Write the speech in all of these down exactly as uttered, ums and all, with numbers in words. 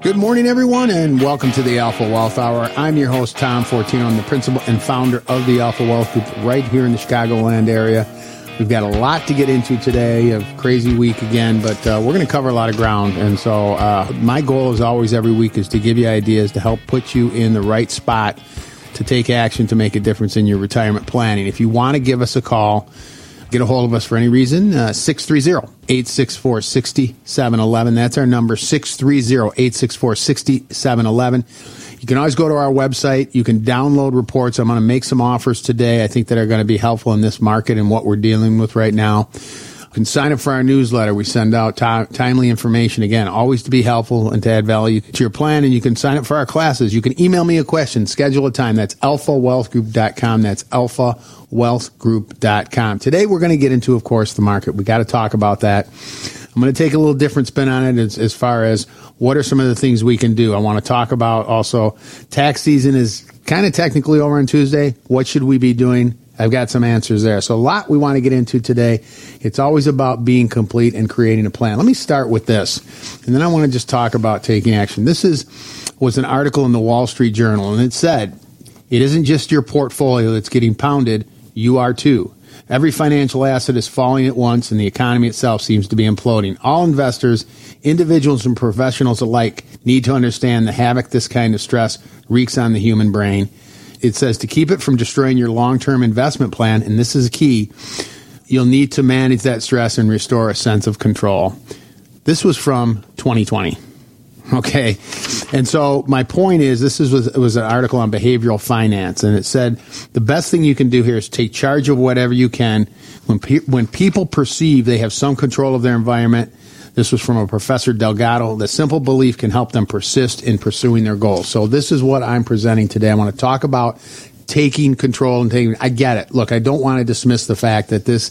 Good morning, everyone, and welcome to the Alpha Wealth Hour. I'm your host, Tom Fortino. I'm the principal and founder of the Alpha Wealth Group right here in the Chicagoland area. We've got a lot to get into today, a crazy week again, but uh, we're going to cover a lot of ground. And so uh, my goal is always every week is to give you ideas to help put you in the right spot to take action to make a difference in your retirement planning. If you want to give us a call, get a hold of us for any reason, uh, six three zero, eight six four, six seven one one. That's our number, six three zero, eight six four, six seven one one. You can always go to our website. You can download reports. I'm going to make some offers today I think that are going to be helpful in this market and what we're dealing with right now. You can sign up for our newsletter. We send out t- timely information, again, always to be helpful and to add value to your plan. And you can sign up for our classes. You can email me a question, schedule a time. That's alpha wealth group dot com. That's alpha wealth group dot com. Today, we're going to get into, of course, the market. We got to talk about that. I'm going to take a little different spin on it as, as far as what are some of the things we can do. I want to talk about also tax season is kind of technically over on Tuesday. What should we be doing? I've got some answers there. So a lot we want to get into today. It's always about being complete and creating a plan. Let me start with this, and then I want to just talk about taking action. This is was an article in the Wall Street Journal, and it said, it isn't just your portfolio that's getting pounded, you are too. Every financial asset is falling at once, and the economy itself seems to be imploding. All investors, individuals and professionals alike, need to understand the havoc this kind of stress wreaks on the human brain. It says to keep it from destroying your long-term investment plan, and this is key, you'll need to manage that stress and restore a sense of control. This was from twenty twenty. Okay. And so my point is, this is, was, was an article on behavioral finance, and it said the best thing you can do here is take charge of whatever you can. When, pe- when people perceive they have some control of their environment, this was from a Professor Delgado, the simple belief can help them persist in pursuing their goals. So this is what I'm presenting today. I want to talk about taking control and taking, I get it. Look, I don't want to dismiss the fact that this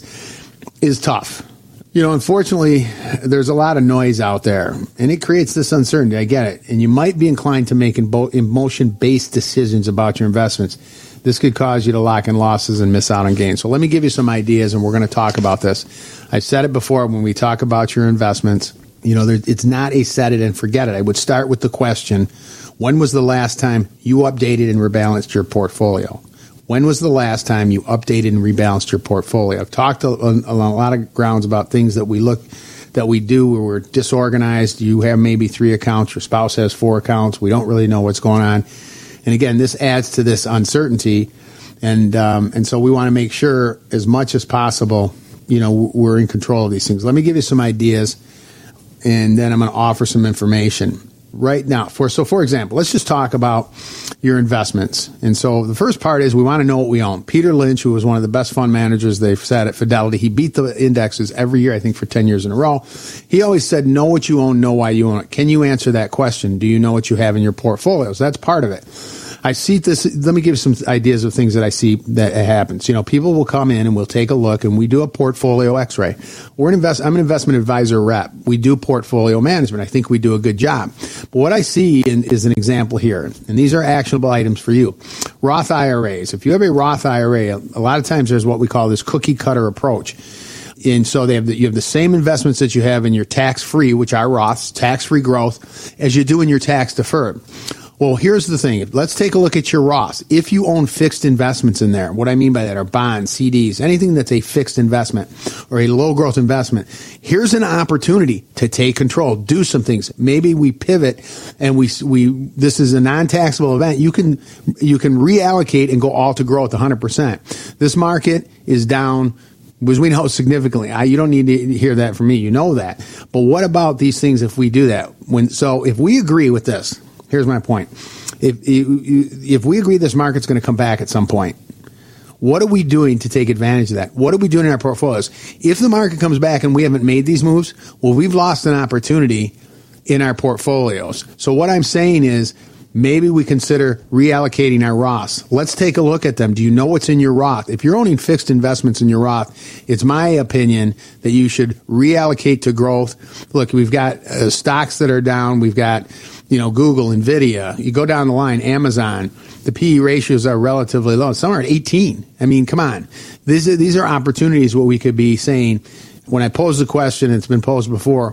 is tough. You know, unfortunately, there's a lot of noise out there, and it creates this uncertainty. I get it. And you might be inclined to make emotion-based decisions about your investments. This could cause you to lock in losses and miss out on gains. So let me give you some ideas, and we're going to talk about this. I've said it before when we talk about your investments. You know, there, it's not a set it and forget it. I would start with the question, when was the last time you updated and rebalanced your portfolio? When was the last time you updated and rebalanced your portfolio? I've talked a, a lot of grounds about things that we look, that we do where we're disorganized. You have maybe three accounts. Your spouse has four accounts. We don't really know what's going on. And again, this adds to this uncertainty. And, um, and so we want to make sure as much as possible, you know, we're in control of these things. Let me give you some ideas, and then I'm going to offer some information. Right now, for so for example, let's just talk about your investments. And so the first part is we want to know what we own. Peter Lynch, who was one of the best fund managers they've said at Fidelity, he beat the indexes every year, I think for ten years in a row. He always said, know what you own, know why you own it. Can you answer that question? Do you know what you have in your portfolios? That's part of it. I see this. Let me give you some ideas of things that I see that happens. You know, people will come in and we'll take a look, and we do a portfolio x-ray. We're an invest. I'm an investment advisor rep. We do portfolio management. I think we do a good job. But what I see in, is an example here, and these are actionable items for you. Roth I R As. If you have a Roth I R A, a lot of times there's what we call this cookie cutter approach. And so they have the, you have the same investments that you have in your tax-free, which are Roths, tax-free growth, as you do in your tax-deferred. Well, here's the thing. Let's take a look at your Roths. If you own fixed investments in there, what I mean by that are bonds, C Ds, anything that's a fixed investment or a low growth investment, here's an opportunity to take control, do some things. Maybe we pivot and we, we, this is a non-taxable event. You can, you can reallocate and go all to growth one hundred percent. This market is down, because we know significantly. I, you don't need to hear that from me. You know that. But what about these things if we do that? When, so if we agree with this, here's my point. If, if we agree this market's going to come back at some point, what are we doing to take advantage of that? What are we doing in our portfolios? If the market comes back and we haven't made these moves, well, we've lost an opportunity in our portfolios. So what I'm saying is maybe we consider reallocating our Roths. Let's take a look at them. Do you know what's in your Roth? If you're owning fixed investments in your Roth, it's my opinion that you should reallocate to growth. Look, we've got uh, stocks that are down. We've got, you know, Google, Nvidia. You go down the line, Amazon. The P E ratios are relatively low. Some are at eighteen. I mean, come on. These are, these are opportunities where we could be saying, when I pose the question, it's been posed before,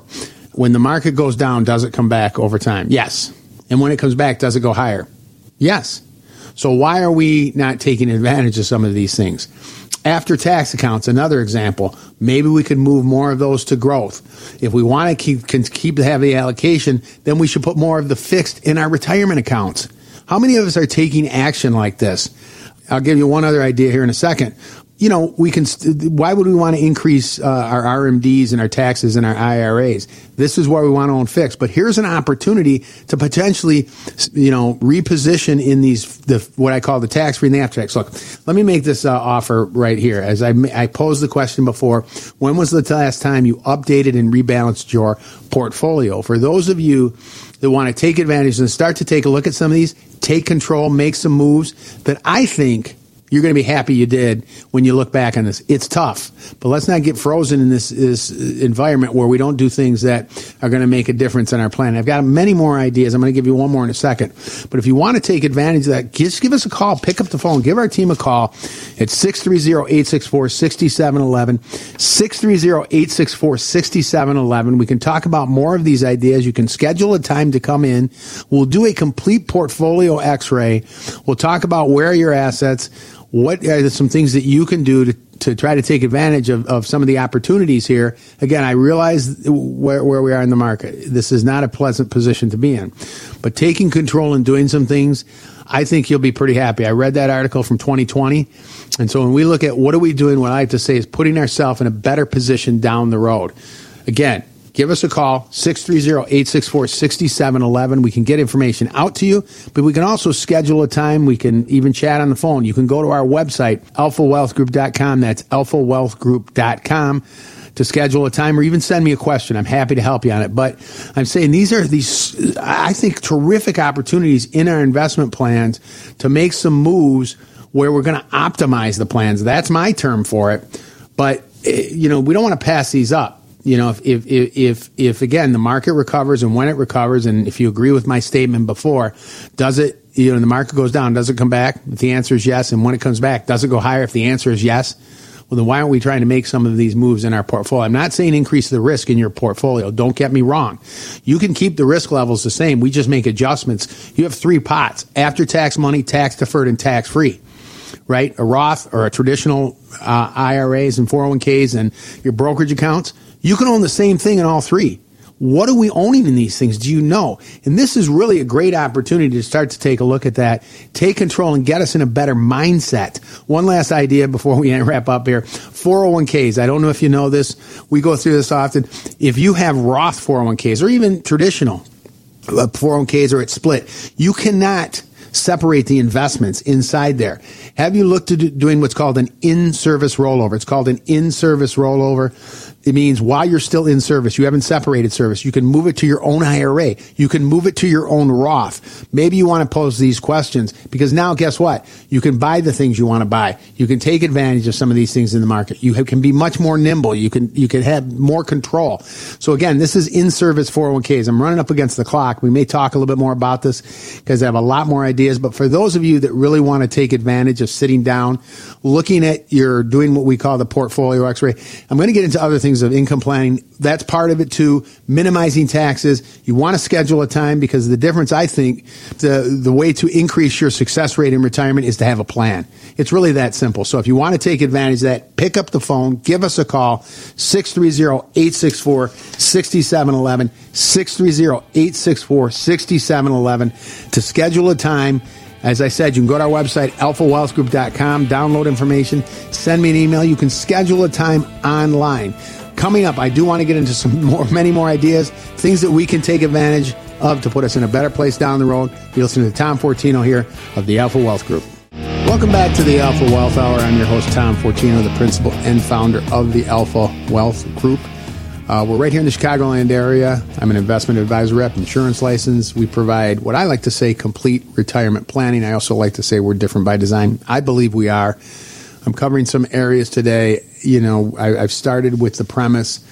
When the market goes down, does it come back over time? Yes. And when it comes back, does it go higher? Yes. So why are we not taking advantage of some of these things? After tax accounts, another example. Maybe we could move more of those to growth. If we want to keep can keep the heavy allocation, then we should put more of the fixed in our retirement accounts. How many of us are taking action like this? I'll give you one other idea here in a second. You know, we can. Why would we want to increase uh, our R M Ds and our taxes and our I R As? This is where we want to own fixed. But here's an opportunity to potentially, you know, reposition in these the what I call the tax free and the after tax. Look, let me make this uh, offer right here. As I I posed the question before, when was the last time you updated and rebalanced your portfolio? For those of you that want to take advantage and start to take a look at some of these, take control, make some moves that I think you're going to be happy you did when you look back on this. It's tough, but let's not get frozen in this, this environment where we don't do things that are going to make a difference in our plan. I've got many more ideas. I'm going to give you one more in a second. But if you want to take advantage of that, just give us a call. Pick up the phone. Give our team a call at six three zero, eight six four, six seven one one, six three zero, eight six four, six seven one one. We can talk about more of these ideas. You can schedule a time to come in. We'll do a complete portfolio x-ray. We'll talk about where are your assets. What are some things that you can do to, to try to take advantage of, of some of the opportunities here? Again, I realize where, where we are in the market. This is not a pleasant position to be in. But taking control and doing some things, I think you'll be pretty happy. I read that article from twenty twenty. And so when we look at what are we doing, what I like to say is putting ourselves in a better position down the road. Again, give us a call, six three zero, eight six four, six seven one one. We can get information out to you, but we can also schedule a time. We can even chat on the phone. You can go to our website, alpha wealth group dot com. That's alpha wealth group dot com to schedule a time or even send me a question. I'm happy to help you on it. But I'm saying these are these, I think, terrific opportunities in our investment plans to make some moves where we're going to optimize the plans. That's my term for it. But, you know, we don't want to pass these up. You know, if, if, if, if, again, the market recovers and when it recovers, and if you agree with my statement before, does it, you know, the market goes down, does it come back? If the answer is yes. And when it comes back, does it go higher? If the answer is yes, well, then why aren't we trying to make some of these moves in our portfolio? I'm not saying increase the risk in your portfolio. Don't get me wrong. You can keep the risk levels the same. We just make adjustments. You have three pots: after tax money, tax deferred, and tax free. Right? A Roth or a traditional uh, I R As and four oh one k's and your brokerage accounts. You can own the same thing in all three. What are we owning in these things? Do you know? And this is really a great opportunity to start to take a look at that, take control, and get us in a better mindset. One last idea before we wrap up here. four oh one k's. I don't know if you know this. We go through this often. If you have Roth four oh one k's or even traditional four oh one k's or it's split, you cannot separate the investments inside there. Have you looked at doing what's called an in-service rollover? It's called an in-service rollover. It means while you're still in service, you haven't separated service, you can move it to your own I R A. You can move it to your own Roth. Maybe you want to pose these questions because now guess what? You can buy the things you want to buy. You can take advantage of some of these things in the market. You have, can be much more nimble. You can, you can have more control. So again, this is in-service four oh one k's. I'm running up against the clock. We may talk a little bit more about this because I have a lot more ideas. But for those of you that really want to take advantage of sitting down, looking at your, doing what we call the portfolio x-ray, I'm going to get into other things of income planning. That's part of it too. Minimizing taxes. You want to schedule a time because the difference, I think, the the way to increase your success rate in retirement is to have a plan. It's really that simple. So if you want to take advantage of that, pick up the phone, give us a call, six three zero, eight six four, six seven one one, six three zero, eight six four, six seven one one to schedule a time. As I said, you can go to our website, alpha wealth group dot com, download information, send me an email. You can schedule a time online. Coming up, I do want to get into some more, many more ideas, things that we can take advantage of to put us in a better place down the road. You're listening to Tom Fortino here of the Alpha Wealth Group. Welcome back to the Alpha Wealth Hour. I'm your host, Tom Fortino, the principal and founder of the Alpha Wealth Group. Uh, we're right here in the Chicagoland area. I'm an investment advisor rep, insurance license. We provide what I like to say complete retirement planning. I also like to say we're different by design. I believe we are. I'm covering some areas today. You know, I, I've started with the premise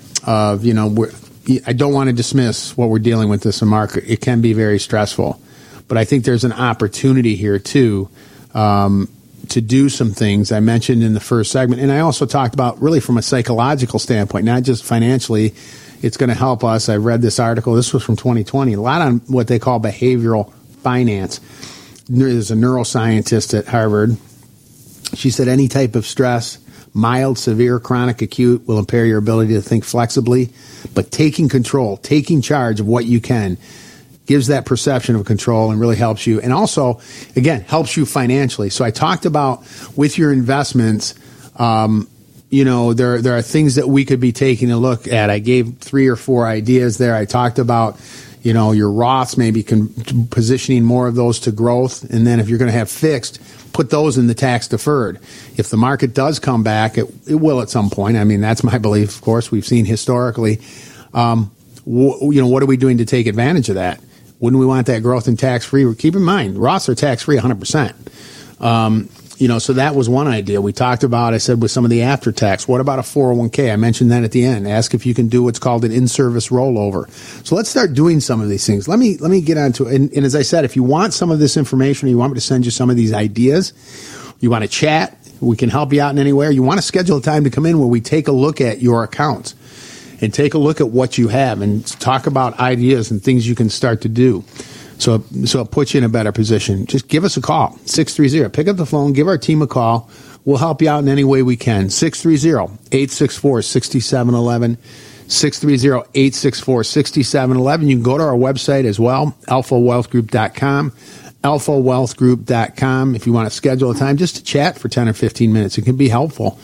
of, you know, we're, I don't want to dismiss what we're dealing with this market. It can be very stressful. But I think there's an opportunity here, too, um, to do some things I mentioned in the first segment. And I also talked about really from a psychological standpoint, not just financially, It's going to help us. I read this article. This was from twenty twenty. A lot on what they call behavioral finance. There's a neuroscientist at Harvard. She said any type of stress, mild, severe, chronic, acute, will impair your ability to think flexibly. But taking control, taking charge of what you can, gives that perception of control and really helps you. And also, again, helps you financially. So I talked about with your investments, um, you know, there there are things that we could be taking a look at. I gave three or four ideas there. I talked about, you know, your Roths, maybe con- positioning more of those to growth. And then if you're going to have fixed, put those in the tax deferred. If the market does come back, it, it will at some point. I mean, that's my belief. Of course, we've seen historically. Um, w- you know, what are we doing to take advantage of that? Wouldn't we want that growth in tax-free? Keep in mind, Roths are tax-free one hundred percent. Um, you know, so that was one idea. We talked about, I said, with some of the after-tax. What about a four oh one k? I mentioned that at the end. Ask if you can do what's called an in-service rollover. So let's start doing some of these things. Let me let me get on to it. And, and as I said, if you want some of this information, or you want me to send you some of these ideas, you want to chat, we can help you out in any way. You want to schedule a time to come in where we take a look at your accounts and take a look at what you have and talk about ideas and things you can start to do. So, so it puts you in a better position. Just give us a call, six three zero. Pick up the phone, give our team a call. We'll help you out in any way we can. six three zero, eight six four, six seven one one. six three zero, eight six four, six seven one one. You can go to our website as well, alpha wealth group dot com. alpha wealth group dot com. If you want to schedule a time just to chat for ten or fifteen minutes, it can be helpful.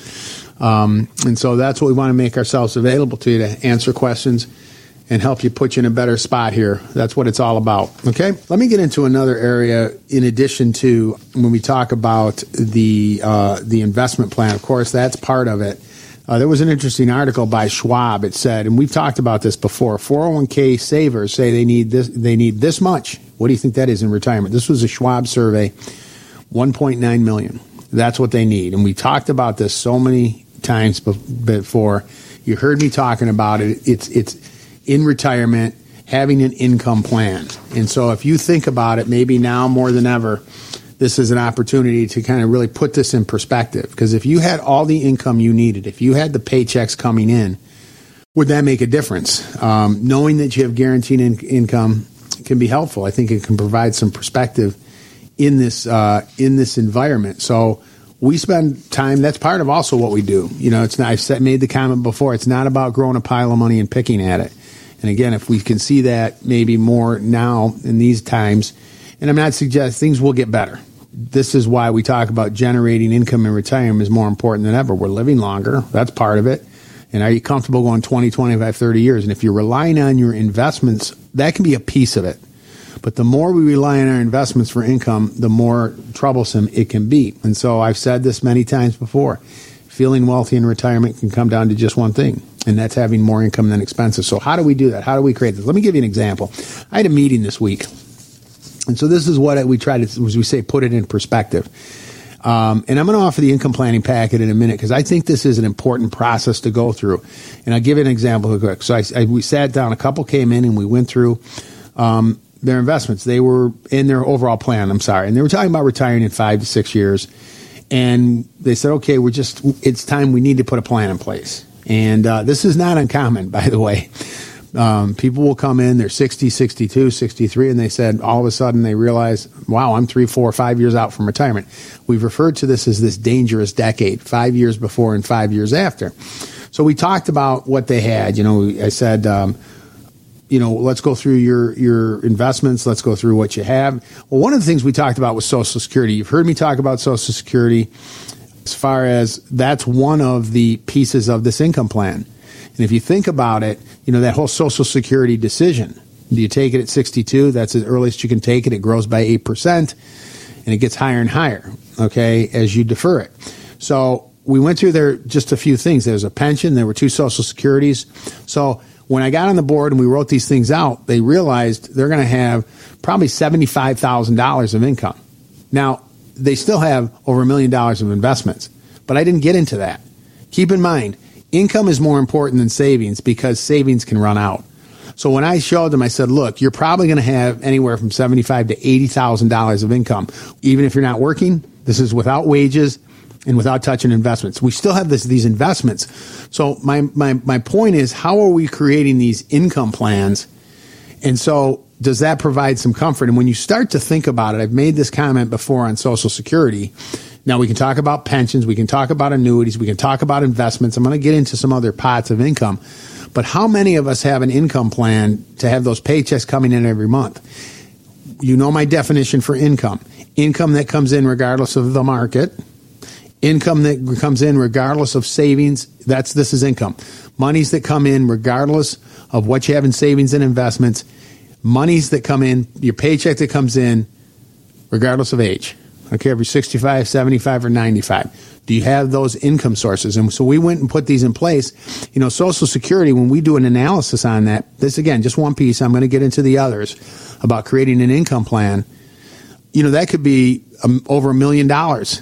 Um, and so that's what we want to make ourselves available to you, to answer questions and help you put you in a better spot here. That's what it's all about. Okay. Let me get into another area in addition to when we talk about the, uh, the investment plan. Of course, that's part of it. Uh, there was an interesting article by Schwab. It said, and we've talked about this before, four oh one k savers say they need this, they need this much. What do you think that is in retirement? This was a Schwab survey, one point nine million. That's what they need. And we talked about this so many times before. You heard me talking about it. It's, it's in retirement, having an income plan. And so if you think about it, maybe now more than ever, this is an opportunity to kind of really put this in perspective. Because if you had all the income you needed, if you had the paychecks coming in, would that make a difference? Um, knowing that you have guaranteed in- income can be helpful. I think it can provide some perspective in this uh, in this environment. So we spend time. That's part of also what we do. You know, it's not, I've said, made the comment before. It's not about growing a pile of money and picking at it. And again, if we can see that maybe more now in these times, and I'm not suggesting things will get better. This is why we talk about generating income in retirement is more important than ever. We're living longer. That's part of it. And are you comfortable going twenty, twenty-five, thirty years? And if you're relying on your investments, that can be a piece of it. But the more we rely on our investments for income, the more troublesome it can be. And so I've said this many times before. Feeling wealthy in retirement can come down to just one thing, and that's having more income than expenses. So how do we do that? How do we create this? Let me give you an example. I had a meeting this week. And so this is what we try to, as we say, put it in perspective. Um, and I'm going to offer the income planning packet in a minute because I think this is an important process to go through. And I'll give you an example real quick. So I, I, we sat down, a couple came in and we went through um, their investments. They were in their overall plan, I'm sorry. And they were talking about retiring in five to six years. And they said, okay, we're just, it's time we need to put a plan in place. And uh, this is not uncommon, by the way. Um, people will come in, they're sixty, sixty-two, sixty-three, and they said all of a sudden they realize, wow, I'm three, four, five years out from retirement. We've referred to this as this dangerous decade, five years before and five years after. So we talked about what they had. You know, I said, um, you know, let's go through your, your investments. Let's go through what you have. Well, one of the things we talked about was Social Security. You've heard me talk about Social Security as far as that's one of the pieces of this income plan. And if you think about it, you know, that whole Social Security decision, do you take it at sixty-two? That's the earliest you can take it. It grows by eight percent, and it gets higher and higher, okay, as you defer it. So we went through there just a few things. There was a pension. There were two Social Securities. So when I got on the board and we wrote these things out, they realized they're going to have probably seventy-five thousand dollars of income. Now, they still have over a million dollars of investments, but I didn't get into that. Keep in mind, income is more important than savings because savings can run out. So when I showed them, I said, look, you're probably going to have anywhere from seventy-five thousand to eighty thousand dollars of income. Even if you're not working, this is without wages, and without touching investments. We still have this, these investments. So my, my, my point is, how are we creating these income plans? And so does that provide some comfort? And when you start to think about it, I've made this comment before on Social Security. Now we can talk about pensions, we can talk about annuities, we can talk about investments. I'm going to get into some other pots of income. But how many of us have an income plan to have those paychecks coming in every month? You know my definition for income. Income that comes in regardless of the market. Income that comes in regardless of savings. That's this is income. Monies that come in regardless of what you have in savings and investments. Monies that come in, your paycheck that comes in regardless of age. I don't care if you're sixty-five, seventy-five, or ninety-five. Do you have those income sources? And so we went and put these in place. You know, Social Security, when we do an analysis on that, this again, just one piece, I'm going to get into the others about creating an income plan. You know, that could be um, over a million dollars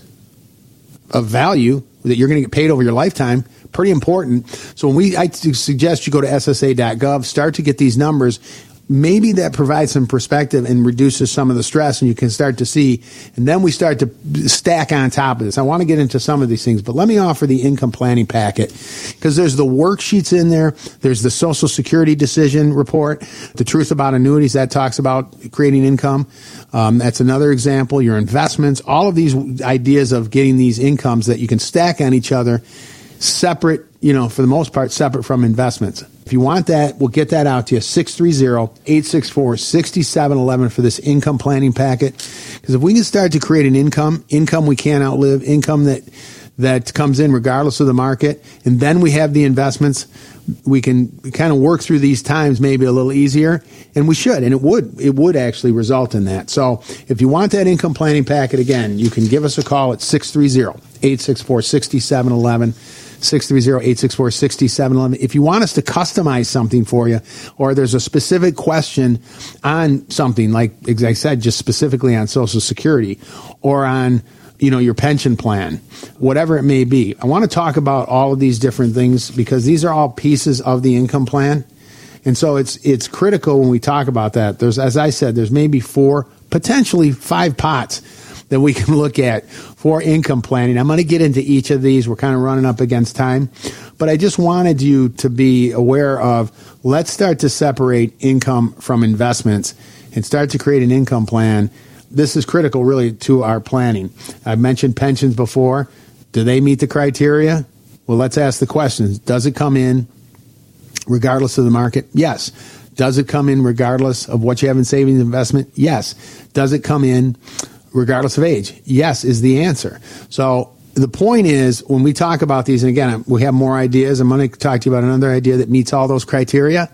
of value that you're going to get paid over your lifetime. Pretty important. So when we, I suggest you go to S S A dot gov, start to get these numbers. Maybe that provides some perspective and reduces some of the stress, and you can start to see, and then we start to stack on top of this. I want to get into some of these things, but let me offer the income planning packet, because there's the worksheets in there. There's the Social Security decision report, the truth about annuities, that talks about creating income. Um, that's another example. Your investments, all of these ideas of getting these incomes that you can stack on each other, separate, you know, for the most part, separate from investments. If you want that, we'll get that out to you. six three zero, eight six four, six seven one one for this income planning packet. Because if we can start to create an income, income we can't outlive, income that that comes in regardless of the market, and then we have the investments, we can kind of work through these times maybe a little easier, and we should, and it would it would actually result in that. So if you want that income planning packet, again, you can give us a call at six three zero, eight six four, six seven one one. six three zero, eight six four, six seven one one. If you want us to customize something for you, or there's a specific question on something, like as I said, just specifically on Social Security or on, you know, your pension plan, whatever it may be. I want to talk about all of these different things because these are all pieces of the income plan. And so it's it's critical when we talk about that. There's, as I said, there's maybe four, potentially five pots that we can look at for income planning. I'm going to get into each of these. We're kind of running up against time. But I just wanted you to be aware of, let's start to separate income from investments and start to create an income plan. This is critical, really, to our planning. I've mentioned pensions before. Do they meet the criteria? Well, let's ask the questions. Does it come in regardless of the market? Yes. Does it come in regardless of what you have in savings investment? Yes. Does it come in regardless of age? Yes is the answer. So the point is, when we talk about these, and again, we have more ideas. I'm going to talk to you about another idea that meets all those criteria.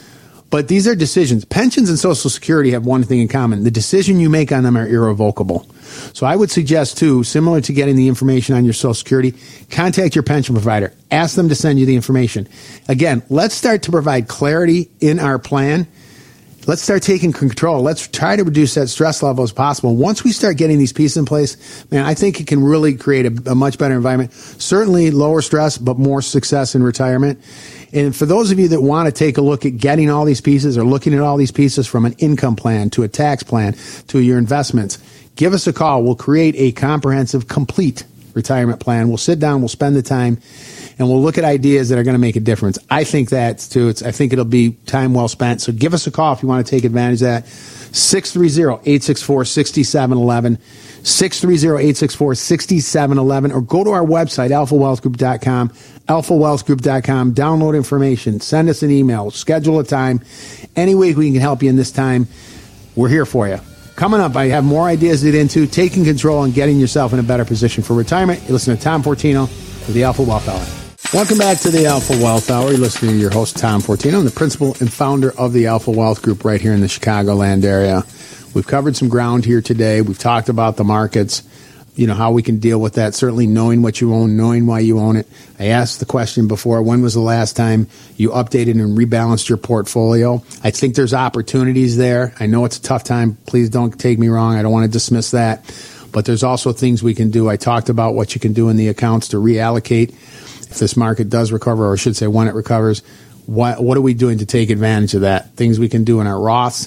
But these are decisions. Pensions and Social Security have one thing in common. The decision you make on them are irrevocable. So I would suggest, too, similar to getting the information on your Social Security, contact your pension provider. Ask them to send you the information. Again, let's start to provide clarity in our plan. Let's start taking control. Let's try to reduce that stress level as possible. Once we start getting these pieces in place, man, I think it can really create a, a much better environment. Certainly lower stress, but more success in retirement. And for those of you that want to take a look at getting all these pieces or looking at all these pieces from an income plan to a tax plan to your investments, give us a call. We'll create a comprehensive, complete retirement plan. We'll sit down, we'll spend the time, and we'll look at ideas that are going to make a difference. I think that's too. It's, I think it'll be time well spent. So give us a call if you want to take advantage of that. six three zero, eight six four, six seven one one. six three zero, eight six four, six seven one one. Or go to our website, alpha wealth group dot com, alpha wealth group dot com. Download information. Send us an email. Schedule a time. Any way we can help you in this time, we're here for you. Coming up, I have more ideas to get into, taking control and getting yourself in a better position for retirement. You listen to Tom Fortino with the Alpha Wealth Hour. Welcome back to the Alpha Wealth Hour. You're listening to your host, Tom Fortino. I'm the principal and founder of the Alpha Wealth Group right here in the Chicagoland area. We've covered some ground here today. We've talked about the markets, you know, how we can deal with that, certainly knowing what you own, knowing why you own it. I asked the question before, when was the last time you updated and rebalanced your portfolio? I think there's opportunities there. I know it's a tough time. Please don't take me wrong. I don't want to dismiss that. But there's also things we can do. I talked about what you can do in the accounts to reallocate if this market does recover, or I should say when it recovers. What, what are we doing to take advantage of that? Things we can do in our Roths,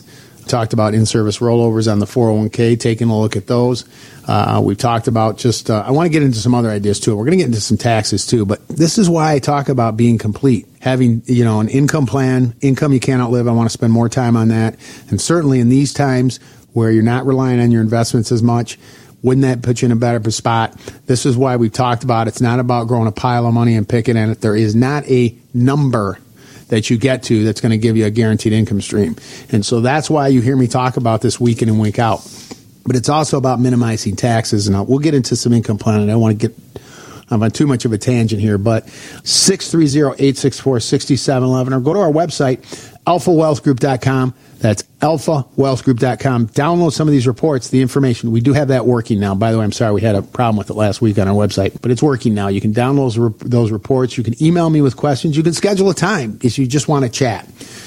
talked about in-service rollovers on the four oh one k, taking a look at those. Uh, we've talked about just, uh, I want to get into some other ideas too. We're going to get into some taxes too, but this is why I talk about being complete. Having, you know, an income plan, income you can't outlive. I want to spend more time on that. And certainly in these times where you're not relying on your investments as much, wouldn't that put you in a better spot? This is why we've talked about it's not about growing a pile of money and picking at it. There is not a number that you get to that's going to give you a guaranteed income stream. And so that's why you hear me talk about this week in and week out. But it's also about minimizing taxes. And I'll, we'll get into some income planning. I don't want to get I'm on too much of a tangent here, but six three zero, eight six four, six seven one one or go to our website, alpha wealth group dot com. That's alpha wealth group dot com. Download some of these reports, the information. We do have that working now. By the way, I'm sorry we had a problem with it last week on our website, but it's working now. You can download those, those reports. You can email me with questions. You can schedule a time if you just want to chat.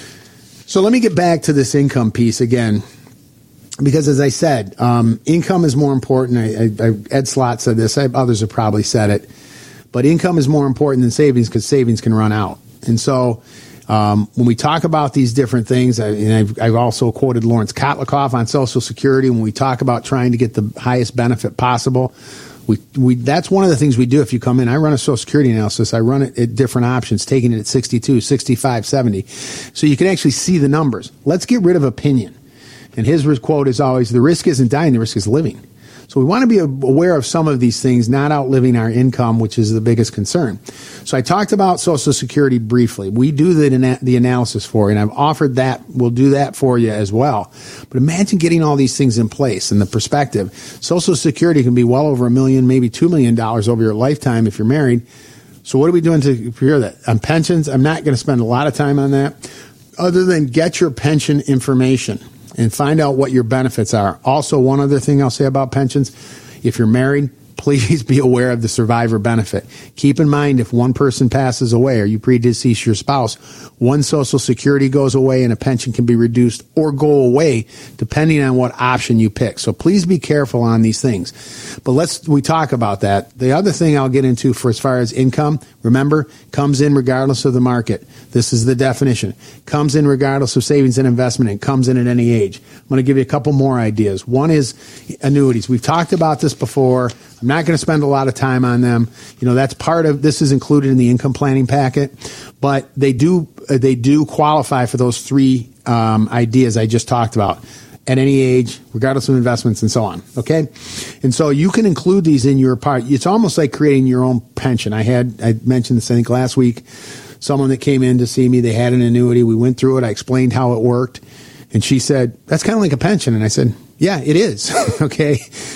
So let me get back to this income piece again, because as I said, um, income is more important. I, I, I, Ed Slott said this. I, others have probably said it. But income is more important than savings because savings can run out. And so Um, when we talk about these different things, I, and I've, I've also quoted Lawrence Kotlikoff on Social Security. When we talk about trying to get the highest benefit possible, we, we that's one of the things we do if you come in. I run a Social Security analysis. I run it at different options, taking it at sixty-two, sixty-five, seventy. So you can actually see the numbers. Let's get rid of opinion. And his quote is always, the risk isn't dying, the risk is living. So we want to be aware of some of these things, not outliving our income, which is the biggest concern. So I talked about Social Security briefly. We do the, the analysis for you, and I've offered that. We'll do that for you as well. But imagine getting all these things in place and the perspective. Social Security can be well over a million, maybe two million dollars over your lifetime if you're married. So what are we doing to prepare that? On pensions, I'm not going to spend a lot of time on that, other than get your pension information and find out what your benefits are. Also, one other thing I'll say about pensions, if you're married, please be aware of the survivor benefit. Keep in mind, if one person passes away or you predecease your spouse, one Social Security goes away and a pension can be reduced or go away depending on what option you pick. So please be careful on these things. But let's we talk about that. The other thing I'll get into for as far as income, remember, comes in regardless of the market. This is the definition. Comes in regardless of savings and investment, and comes in at any age. I'm going to give you a couple more ideas. One is annuities. We've talked about this before. I'm not going to spend a lot of time on them. You know, that's part of, this is included in the income planning packet, but they do, they do qualify for those three um, ideas I just talked about at any age, regardless of investments and so on. Okay. And so you can include these in your part. It's almost like creating your own pension. I had, I mentioned this, I think last week, someone that came in to see me, they had an annuity. We went through it. I explained how it worked. And she said, that's kind of like a pension. And I said, yeah, it is. Okay.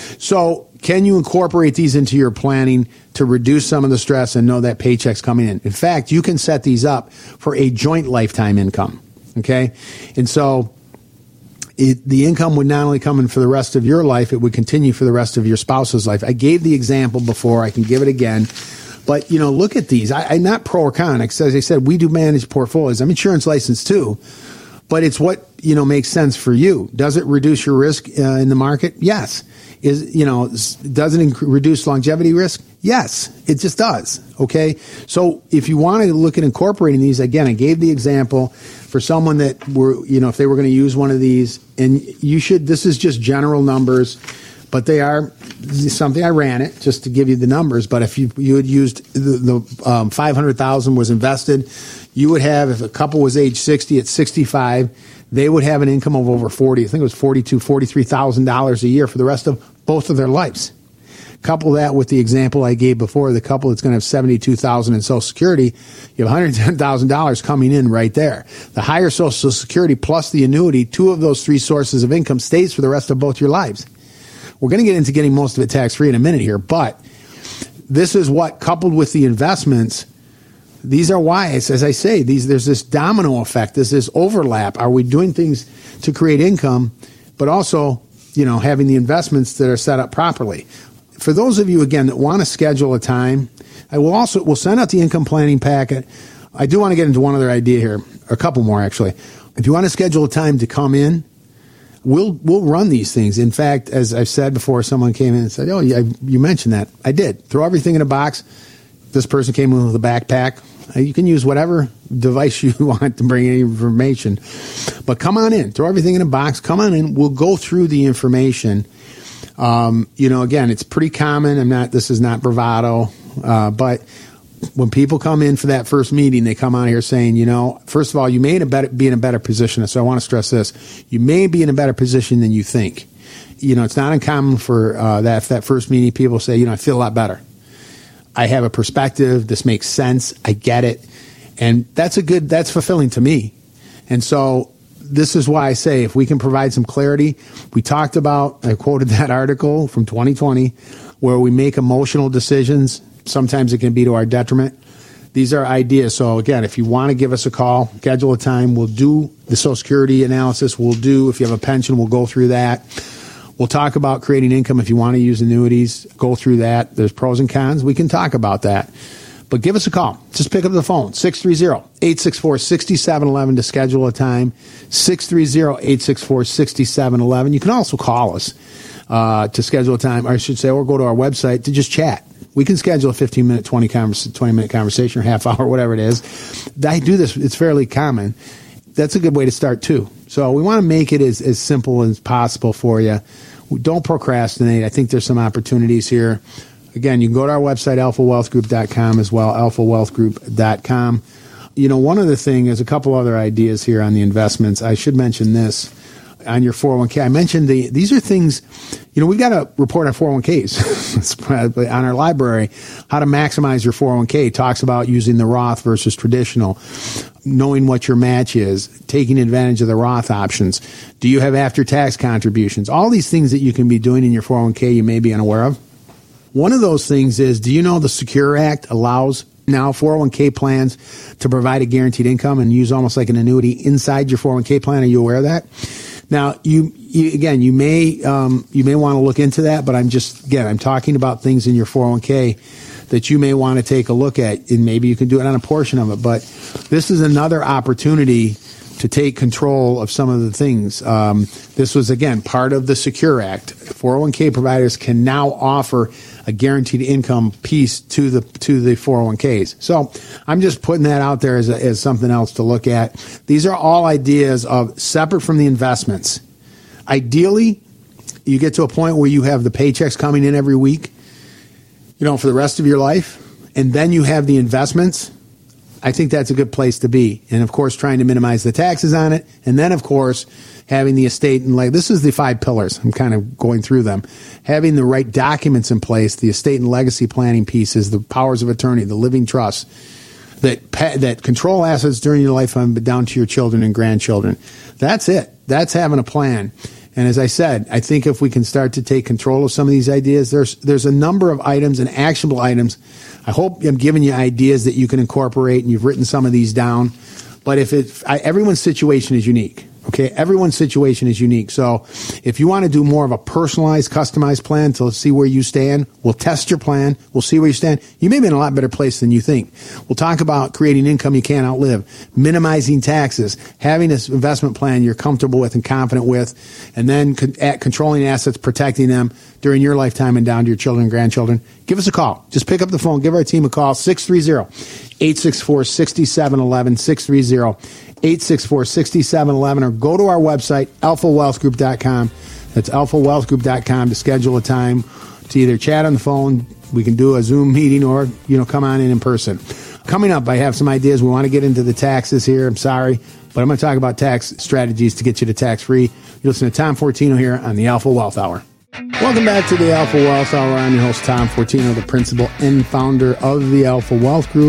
So can you incorporate these into your planning to reduce some of the stress and know that paycheck's coming in? In fact, you can set these up for a joint lifetime income. Okay. And so it, the income would not only come in for the rest of your life, it would continue for the rest of your spouse's life. I gave the example before. I can give it again. But, you know, look at these. I, I'm not pro or con. As I said, we do manage portfolios. I'm insurance licensed too. But it's what, you know, makes sense for you. Does it reduce your risk uh, in the market? Yes. Is, you know, does it inc- reduce longevity risk? Yes, it just does. Okay. So if you want to look at incorporating these, again, I gave the example for someone that were, you know, if they were going to use one of these, and you should, this is just general numbers, but they are something, I ran it just to give you the numbers. But if you, you had used the, the um, five hundred thousand was invested, you would have, if a couple was age sixty at sixty-five, they would have an income of over forty. I think it was forty-two, forty-three thousand dollars a year for the rest of both of their lives. Couple that with the example I gave before, the couple that's going to have seventy-two thousand dollars in Social Security, you have one hundred ten thousand dollars coming in right there. The higher Social Security plus the annuity, two of those three sources of income stays for the rest of both your lives. We're going to get into getting most of it tax-free in a minute here, but this is what, coupled with the investments, these are why, as I say, these there's this domino effect, there's this overlap. Are we doing things to create income, but also, you know, having the investments that are set up properly? For those of you, again, that want to schedule a time, I will also, we'll send out the income planning packet. I do want to get into one other idea here, a couple more actually. If you want to schedule a time to come in, we'll we'll run these things. In fact, as I've said before, someone came in and said, oh, yeah, you mentioned that. I did. Throw everything in a box. This person came in with a backpack, You can use whatever device you want to bring any information. But come on in. Throw everything in a box. Come on in. We'll go through the information. Um, you know, again, it's pretty common. I'm not, this is not bravado. Uh, but when people come in for that first meeting, they come out here saying, you know, first of all, you may in a better, be in a better position. So I want to stress this. You may be in a better position than you think. You know, it's not uncommon for uh, that, that first meeting, people say, you know, I feel a lot better. I have a perspective. This makes sense. I get it. And that's a good, that's fulfilling to me. And so this is why I say, if we can provide some clarity, we talked about, I quoted that article from twenty twenty, where we make emotional decisions. Sometimes it can be to our detriment. These are ideas. So again, if you want to give us a call, schedule a time. We'll do the Social Security analysis. We'll do, if you have a pension, we'll go through that. We'll talk about creating income. If you want to use annuities, go through that. There's pros and cons. We can talk about that. But give us a call. Just pick up the phone, six three zero, eight six four, six seven one one to schedule a time, six three zero, eight six four, six seven one one. You can also call us uh, to schedule a time, or I should say, or go to our website to just chat. We can schedule a fifteen-minute, twenty-minute conversation or half hour, whatever it is. I do this. It's fairly common. That's a good way to start, too. So we want to make it as, as simple as possible for you. Don't procrastinate. I think there's some opportunities here. Again, you can go to our website, alpha wealth group dot com as well, alpha wealth group dot com. You know, one other thing, there's a couple other ideas here on the investments. I should mention this on your four oh one k. I mentioned the, these are things, you know, we've got to report on four oh one k's on our library. How to maximize your four oh one k talks about using the Roth versus traditional, knowing what your match is, taking advantage of the Roth options. Do you have after-tax contributions? All these things that you can be doing in your four oh one k you may be unaware of. One of those things is, do you know the Secure Act allows now four oh one k plans to provide a guaranteed income and use almost like an annuity inside your four oh one k plan? Are you aware of that? Now, you, you again, you may um, you may want to look into that, but I'm just, again, I'm talking about things in your four oh one k that you may want to take a look at, and maybe you can do it on a portion of it. But this is another opportunity to take control of some of the things. Um, this was, again, part of the Secure Act. four oh one k providers can now offer a guaranteed income piece to the to the four oh one k's. So I'm just putting that out there as, a, as something else to look at. These are all ideas of separate from the investments. Ideally, you get to a point where you have the paychecks coming in every week, you know, for the rest of your life, and then you have the investments. I think that's a good place to be. And of course, trying to minimize the taxes on it. And then, of course, having the estate and like, this is the five pillars. I'm kind of going through them. Having the right documents in place, the estate and legacy planning pieces, the powers of attorney, the living trust that that control assets during your lifetime, but down to your children and grandchildren. That's it. That's having a plan. And as I said, I think if we can start to take control of some of these ideas, there's there's a number of items and actionable items. I hope I'm giving you ideas that you can incorporate, and you've written some of these down. But if it, I, everyone's situation is unique. Okay, everyone's situation is unique. So if you want to do more of a personalized, customized plan to see where you stand, we'll test your plan. We'll see where you stand. You may be in a lot better place than you think. We'll talk about creating income you can't outlive, minimizing taxes, having this investment plan you're comfortable with and confident with, and then con- at controlling assets, protecting them during your lifetime and down to your children and grandchildren. Give us a call. Just pick up the phone. Give our team a call, six three zero, eight six four, six seven one one, six three zero, eight six four, six seven one one, or go to our website, alpha wealth group dot com. That's alpha wealth group dot com to schedule a time to either chat on the phone, we can do a Zoom meeting, or, you know, come on in in person. Coming up, I have some ideas. We want to get into the taxes here. I'm sorry, but I'm going to talk about tax strategies to get you to tax-free. You listen to Tom Fortino here on the Alpha Wealth Hour. Welcome back to the Alpha Wealth Hour. I'm your host, Tom Fortino, the principal and founder of the Alpha Wealth Group.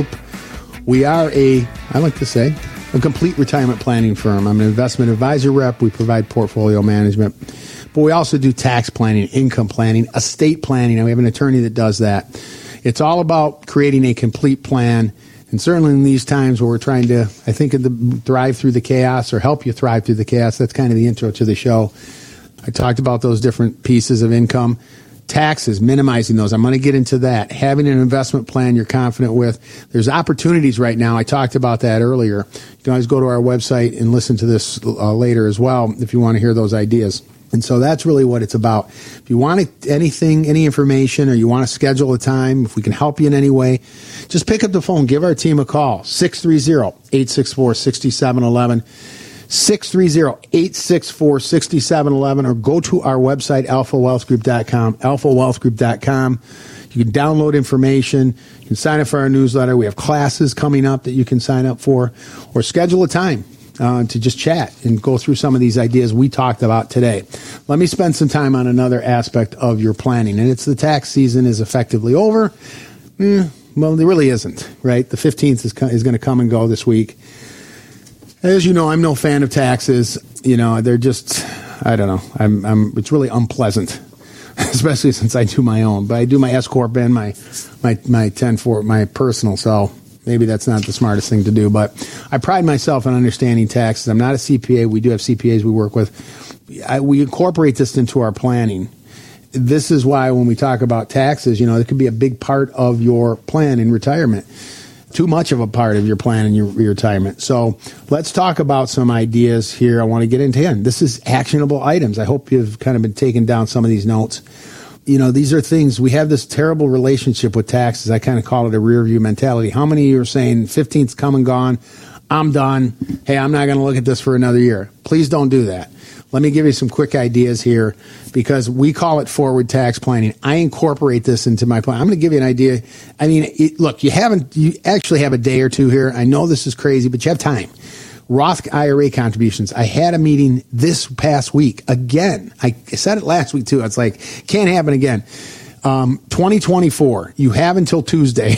We are a, I like to say, a complete retirement planning firm. I'm an investment advisor rep. We provide portfolio management, but we also do tax planning, income planning, estate planning, and we have an attorney that does that. It's all about creating a complete plan, and certainly in these times where we're trying to, I think, thrive through the chaos or help you thrive through the chaos. That's kind of the intro to the show. I talked about those different pieces of income. Taxes, minimizing those. I'm going to get into that. Having an investment plan you're confident with. There's opportunities right now. I talked about that earlier. You can always go to our website and listen to this uh, later as well if you want to hear those ideas. And so that's really what it's about. If you want anything, any information, or you want to schedule a time, if we can help you in any way, just pick up the phone. Give our team a call, six three zero, eight six four, six seven one one, six three zero, eight six four, six seven one one, or go to our website, alpha wealth group dot com, alpha wealth group dot com. You can download information. You can sign up for our newsletter. We have classes coming up that you can sign up for, or schedule a time uh, to just chat and go through some of these ideas we talked about today. Let me spend some time on another aspect of your planning, and it's the tax season is effectively over. Mm, well, it really isn't, right? The fifteenth is, is going to come and go this week. As you know, I'm no fan of taxes. You know, they're just, I don't know. I'm, I'm, it's really unpleasant, especially since I do my own. But I do my S corp and my my my ten for my personal. So maybe that's not the smartest thing to do. But I pride myself on understanding taxes. I'm not a C P A. We do have C P As we work with. I, we incorporate this into our planning. This is why when we talk about taxes, you know, it could be a big part of your plan in retirement. Too much of a part of your plan in your, your retirement. So let's talk about some ideas here. I want to get into again. This is actionable items. I hope you've kind of been taking down some of these notes. You know, these are things, we have this terrible relationship with taxes. I kind of call it a rear view mentality. How many of you are saying fifteenth's come and gone? I'm done. Hey, I'm not going to look at this for another year. Please don't do that. Let me give you some quick ideas here because we call it forward tax planning. I incorporate this into my plan. I'm going to give you an idea. I mean, it, look, you haven't, you actually have a day or two here. I know this is crazy, but you have time. Roth I R A contributions. I had a meeting this past week again. I said it last week too. It's like, can't happen again. Um, twenty twenty-four, you have until Tuesday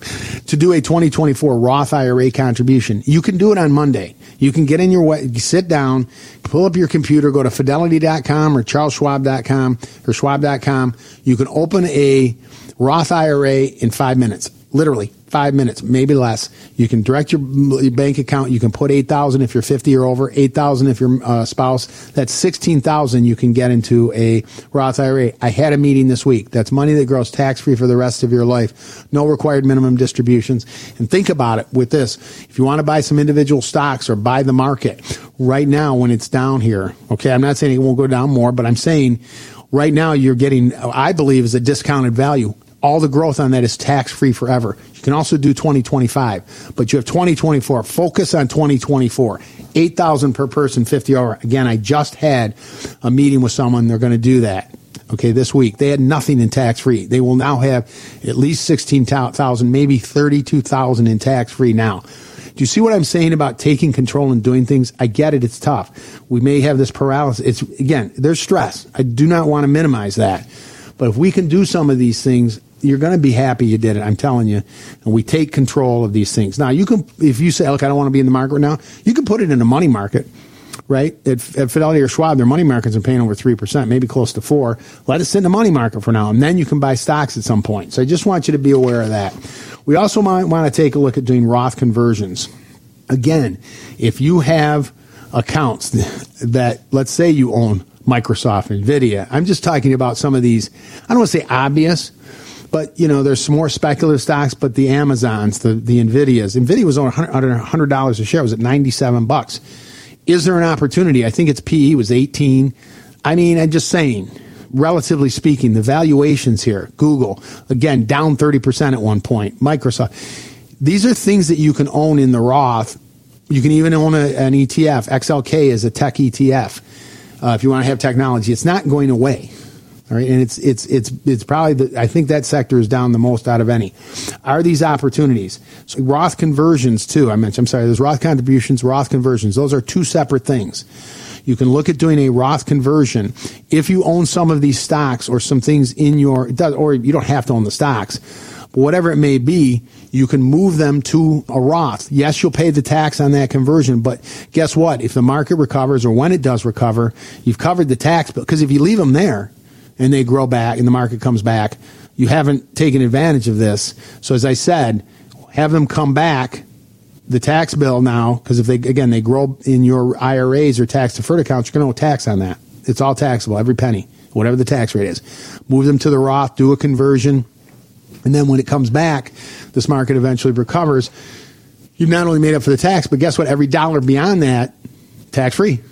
to do a twenty twenty-four Roth I R A contribution. You can do it on Monday. You can get in your way, sit down, pull up your computer, go to fidelity dot com or charles schwab dot com or schwab dot com. You can open a Roth I R A in five minutes, literally five minutes, maybe less. You can direct your bank account. You can put eight thousand if you're fifty or over, eight thousand if you're a spouse. That's sixteen thousand you can get into a Roth I R A. I had a meeting this week. That's money that grows tax-free for the rest of your life. No required minimum distributions. And think about it with this. If you want to buy some individual stocks or buy the market right now when it's down here, okay, I'm not saying it won't go down more, but I'm saying right now you're getting, I believe, is a discounted value. All the growth on that is tax-free forever. You can also do twenty twenty-five, but you have twenty twenty-four. Focus on twenty twenty-four. eight thousand per person, fifty over. Again, I just had a meeting with someone. They're going to do that, okay, this week. They had nothing in tax-free. They will now have at least sixteen thousand, maybe thirty-two thousand in tax-free now. Do you see what I'm saying about taking control and doing things? I get it. It's tough. We may have this paralysis. It's, again, there's stress. I do not want to minimize that. But if we can do some of these things, you're going to be happy you did it. I'm telling you. And we take control of these things. Now, you can, if you say, look, I don't want to be in the market right now, you can put it in a money market, right? At, at Fidelity or Schwab, their money markets are paying over three percent, maybe close to four. Let it sit in the money market for now, and then you can buy stocks at some point. So I just want you to be aware of that. We also might want to take a look at doing Roth conversions. Again, if you have accounts that, let's say you own Microsoft, NVIDIA. I'm just talking about some of these, I don't want to say obvious, but, you know, there's some more speculative stocks, but the Amazons, the, the NVIDIAs. NVIDIA was on one hundred dollars a share. It was at ninety-seven bucks. Is there an opportunity? I think its P E was eighteen. I mean, I'm just saying, relatively speaking, the valuations here, Google, again, down thirty percent at one point. Microsoft. These are things that you can own in the Roth. You can even own a, an E T F. X L K is a tech E T F. Uh, if you want to have technology, it's not going away. All right, and it's it's it's it's probably the, I think that sector is down the most out of any. Are these opportunities? So Roth conversions too. I mentioned. I'm sorry. There's Roth contributions, Roth conversions. Those are two separate things. You can look at doing a Roth conversion if you own some of these stocks or some things in your, or you don't have to own the stocks, but whatever it may be, you can move them to a Roth. Yes, you'll pay the tax on that conversion, but guess what? If the market recovers or when it does recover, you've covered the tax bill. Because if you leave them there and they grow back and the market comes back, you haven't taken advantage of this. So as I said, have them come back, the tax bill now, because if they, again, they grow in your I R As or tax deferred accounts, you're going to owe tax on that. It's all taxable, every penny, whatever the tax rate is. Move them to the Roth, do a conversion. And then when it comes back, this market eventually recovers. You've not only made up for the tax, but guess what? Every dollar beyond that, tax-free.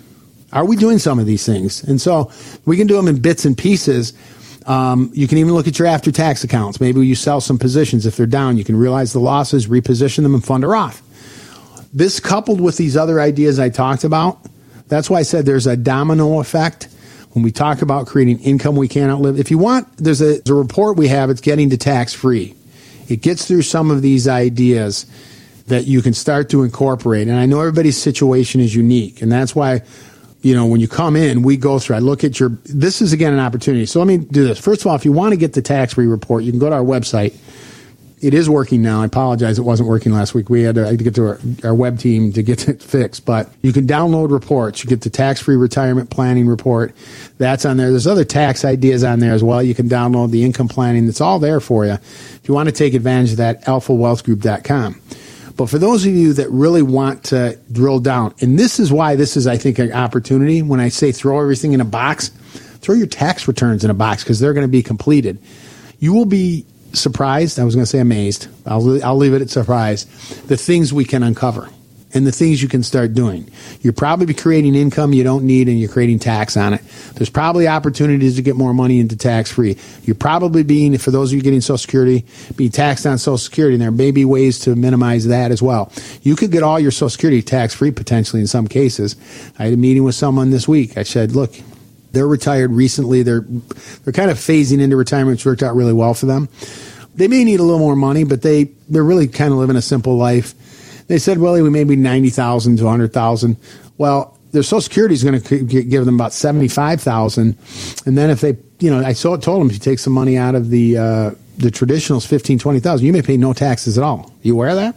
Are we doing some of these things? And so we can do them in bits and pieces. Um, you can even look at your after-tax accounts. Maybe you sell some positions. If they're down, you can realize the losses, reposition them, and fund a Roth. This coupled with these other ideas I talked about, that's why I said there's a domino effect when we talk about creating income we can't outlive. If you want, there's a, there's a report we have. It's Getting to Tax-Free. It gets through some of these ideas that you can start to incorporate. And I know everybody's situation is unique, and that's why, you know, when you come in, we go through, I look at your, this is again an opportunity. So let me do this. First of all, if you want to get the tax-free report, you can go to our website. It is working now. I apologize. It wasn't working last week. We had to, I had to get to our, our web team to get it fixed, but you can download reports. You get the tax-free retirement planning report. That's on there. There's other tax ideas on there as well. You can download the income planning. That's all there for you. If you want to take advantage of that, alpha wealth group dot com. But for those of you that really want to drill down, and this is why this is, I think, an opportunity. When I say throw everything in a box, throw your tax returns in a box because they're going to be completed. You will be surprised. I was going to say amazed. I'll, I'll leave it at surprised. The things we can uncover and the things you can start doing. You're probably creating income you don't need and you're creating tax on it. There's probably opportunities to get more money into tax-free. You're probably being, for those of you getting Social Security, being taxed on Social Security, and there may be ways to minimize that as well. You could get all your Social Security tax-free potentially in some cases. I had a meeting with someone this week. I said, look, they're retired recently. They're they're kind of phasing into retirement, which worked out really well for them. They may need a little more money, but they, they're really kind of living a simple life. They said, well, we may be ninety thousand dollars to one hundred thousand dollars. Well, their Social Security is going to give them about seventy-five thousand dollars. And then if they, you know, I told them if you take some money out of the uh, the traditionals, fifteen thousand dollars, twenty thousand dollars, you may pay no taxes at all. You aware of that?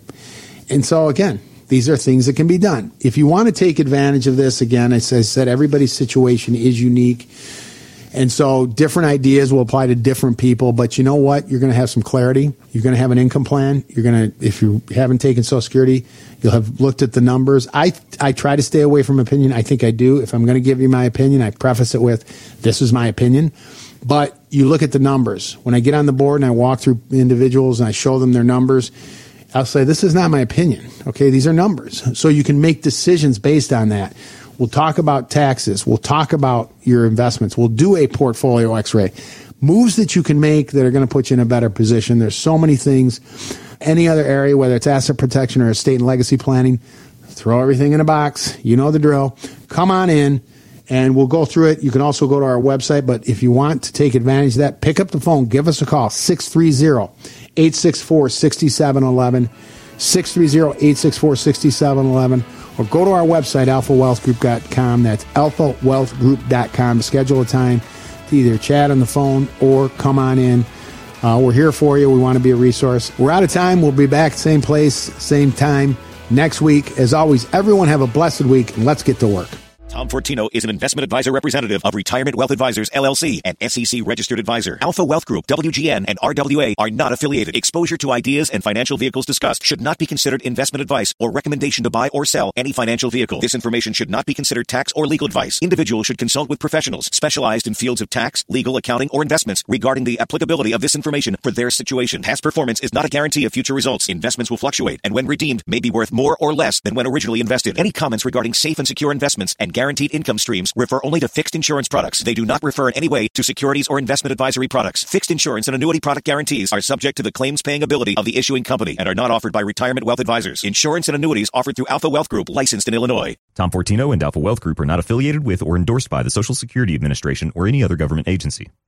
And so, again, these are things that can be done. If you want to take advantage of this, again, as I said, everybody's situation is unique. And so different ideas will apply to different people. But you know what? You're going to have some clarity. You're going to have an income plan. You're going to, if you haven't taken Social Security, you'll have looked at the numbers. I I try to stay away from opinion. I think I do. If I'm going to give you my opinion, I preface it with, this is my opinion. But you look at the numbers. When I get on the board and I walk through individuals and I show them their numbers, I'll say, this is not my opinion. Okay, these are numbers. So you can make decisions based on that. We'll talk about taxes. We'll talk about your investments. We'll do a portfolio x-ray. Moves that you can make that are going to put you in a better position. There's so many things. Any other area, whether it's asset protection or estate and legacy planning, throw everything in a box. You know the drill. Come on in, and we'll go through it. You can also go to our website, but if you want to take advantage of that, pick up the phone. Give us a call, six three zero, eight six four, six seven one one, six three zero, eight six four, six seven one one. Or go to our website, alpha wealth group dot com. That's alpha wealth group dot com to schedule a time to either chat on the phone or come on in. Uh, we're here for you. We want to be a resource. We're out of time. We'll be back same place, same time next week. As always, everyone have a blessed week, and let's get to work. Tom Fortino is an investment advisor representative of Retirement Wealth Advisors, L L C, and S E C registered advisor. Alpha Wealth Group, W G N, and R W A are not affiliated. Exposure to ideas and financial vehicles discussed should not be considered investment advice or recommendation to buy or sell any financial vehicle. This information should not be considered tax or legal advice. Individuals should consult with professionals specialized in fields of tax, legal, accounting, or investments regarding the applicability of this information for their situation. Past performance is not a guarantee of future results. Investments will fluctuate and when redeemed may be worth more or less than when originally invested. Any comments regarding safe and secure investments and guaranteed income streams refer only to fixed insurance products. They do not refer in any way to securities or investment advisory products. Fixed insurance and annuity product guarantees are subject to the claims paying ability of the issuing company and are not offered by Retirement Wealth Advisors. Insurance and annuities offered through Alpha Wealth Group, licensed in Illinois. Tom Fortino and Alpha Wealth Group are not affiliated with or endorsed by the Social Security Administration or any other government agency.